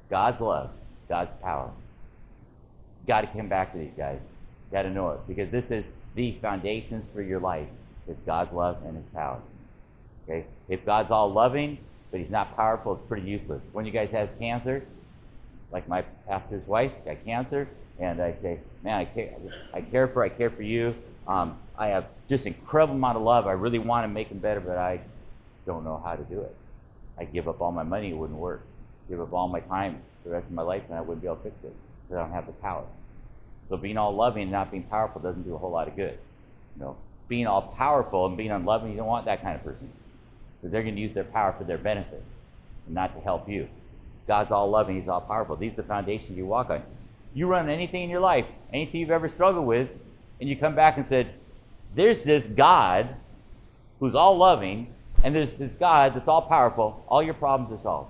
God's love, God's power. You got to come back to these guys. You got to know it, because this is the foundations for your life. It's God's love and His power. Okay? If God's all loving, but He's not powerful, it's pretty useless. When you guys have cancer, like my pastor's wife got cancer, and I say, man, I care for you. I have just incredible amount of love. I really want to make him better, but I don't know how to do it. I give up all my money, it wouldn't work. Give up all my time for the rest of my life, and I wouldn't be able to fix it, because I don't have the power. So being all loving and not being powerful doesn't do a whole lot of good. Being all powerful and being unloving, you don't want that kind of person, because they're going to use their power for their benefit and not to help you. God's all loving, He's all powerful. These are the foundations you walk on. You run anything in your life, anything you've ever struggled with, and you come back and said, there's this God who's all loving, and there's this God that's all powerful, all your problems are solved.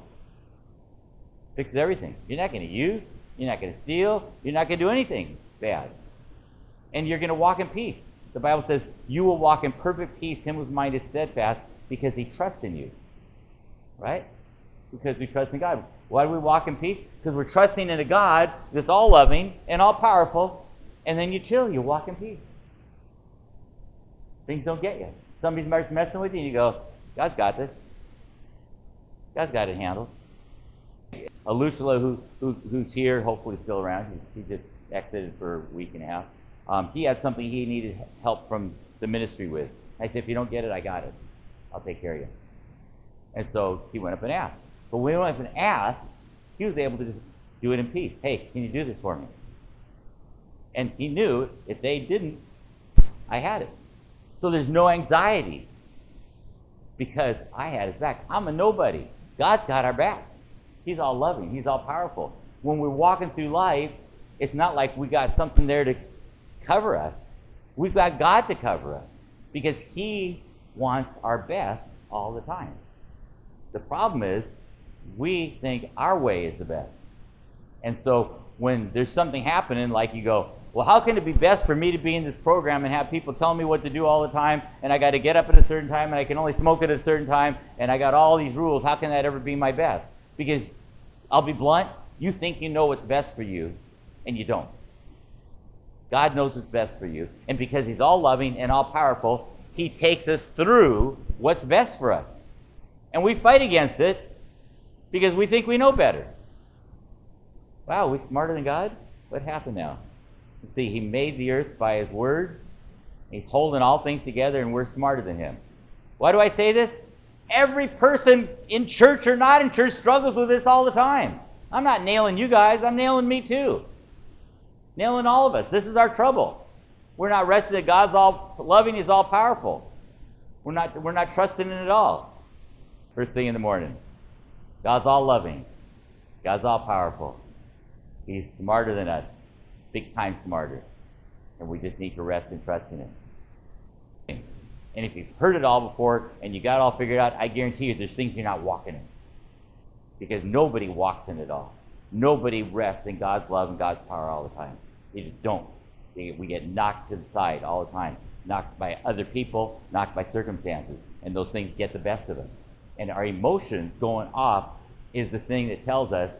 Fixes everything. You're not going to use, you're not going to steal, you're not going to do anything bad. And you're going to walk in peace. The Bible says, you will walk in perfect peace, him whose mind is steadfast, because he trusts in you. Right? Because we trust in God. Why do we walk in peace? Because we're trusting in a God that's all loving and all powerful, and then you chill, you walk in peace. Things don't get you. Somebody starts messing with you, and you go, God's got this. God's got it handled. Alushala, who's here, hopefully still around, he just exited for a week and a half. He had something he needed help from the ministry with. I said, if you don't get it, I got it. I'll take care of you. And so he went up and asked. But when he went up and asked, he was able to just do it in peace. Hey, can you do this for me? And he knew if they didn't, I had it. So there's no anxiety, because I had his back. I'm a nobody. God's got our back. He's all loving. He's all powerful. When we're walking through life, it's not like we got something there to cover us. We've got God to cover us, because He wants our best all the time. The problem is, we think our way is the best. And so when there's something happening, like you go, well, how can it be best for me to be in this program and have people tell me what to do all the time, and I got to get up at a certain time, and I can only smoke at a certain time, and I got all these rules? How can that ever be my best? Because I'll be blunt, you think you know what's best for you, and you don't. God knows what's best for you, and because He's all loving and all powerful, He takes us through what's best for us. And we fight against it because we think we know better. Wow, we smarter than God? What happened now? See, He made the earth by His word. He's holding all things together, and we're smarter than Him. Why do I say this? Every person in church or not in church struggles with this all the time. I'm not nailing you guys. I'm nailing me too. Nailing all of us. This is our trouble. We're not resting that God's all loving, He's all powerful. We're not trusting in it all. First thing in the morning. God's all loving. God's all powerful. He's smarter than us. Big time smarter. And we just need to rest and trust in Him. And if you've heard it all before and you got it all figured out, I guarantee you there's things you're not walking in. Because nobody walks in it all. Nobody rests in God's love and God's power all the time. They just don't. We get knocked to the side all the time. Knocked by other people, knocked by circumstances. And those things get the best of us. And our emotions going off is the thing that tells us